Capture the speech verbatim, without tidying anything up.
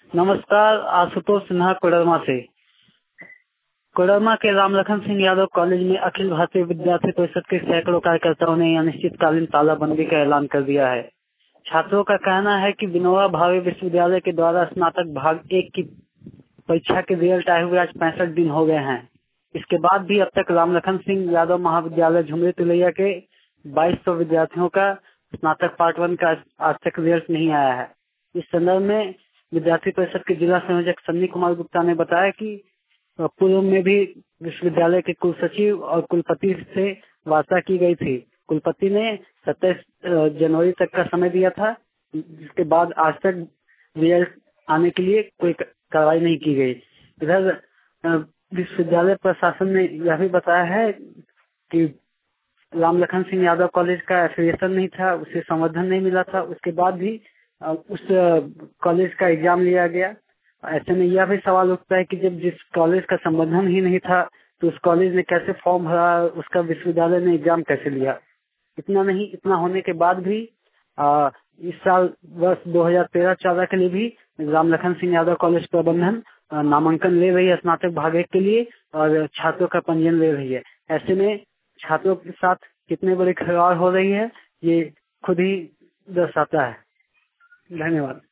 नमस्कार, आशुतोष सिन्हा कोडरमा से। कोडरमा के रामलखन सिंह यादव कॉलेज में अखिल भारतीय विद्यार्थी परिषद के सैकड़ों कार्यकर्ताओं ने अनिश्चितकालीन तालाबंदी का ऐलान कर दिया है। छात्रों का कहना है कि विनोबा भावे विश्वविद्यालय के द्वारा स्नातक भाग एक की परीक्षा के रिजल्ट आए हुए आज पैंसठ दिन हो गए हैं। इसके बाद भी अब तक रामलखन सिंह यादव महाविद्यालय झुमरी तिलैया के बाईस सौ विद्यार्थियों का स्नातक पार्ट वन का आज तक रिजल्ट नहीं आया है। इस संदर्भ में विद्यार्थी परिषद के जिला संयोजक सन्नी कुमार गुप्ता ने बताया कि पूर्व में भी विश्वविद्यालय के कुल सचिव और कुलपति से वार्ता की गई थी। कुलपति ने सत्ताईस जनवरी तक का समय दिया था, जिसके बाद आज तक रिजल्ट आने के लिए कोई कार्रवाई नहीं की गई। इधर विश्वविद्यालय प्रशासन ने यह भी बताया है कि रामलखन सिंह यादव कॉलेज का एफिलिएशन नहीं था, उसे संवर्धन नहीं मिला था, उसके बाद भी उस कॉलेज का एग्जाम लिया गया। ऐसे में यह भी सवाल उठता है कि जब जिस कॉलेज का संबंधन ही नहीं था तो उस कॉलेज ने कैसे फॉर्म भरा, उसका विश्वविद्यालय ने एग्जाम कैसे लिया। इतना नहीं, इतना होने के बाद भी आ, इस साल वर्ष दो हज़ार तेरह चौदह के लिए भी रामलखन सिंह यादव कॉलेज प्रबंधन नामांकन ले रही है स्नातक भाग एक के लिए और छात्रों का पंजीयन ले रही है। ऐसे में छात्रों के साथ कितने बड़ी खिलवाड़ हो रही है ये खुद ही दर्शाता है। धन्यवाद।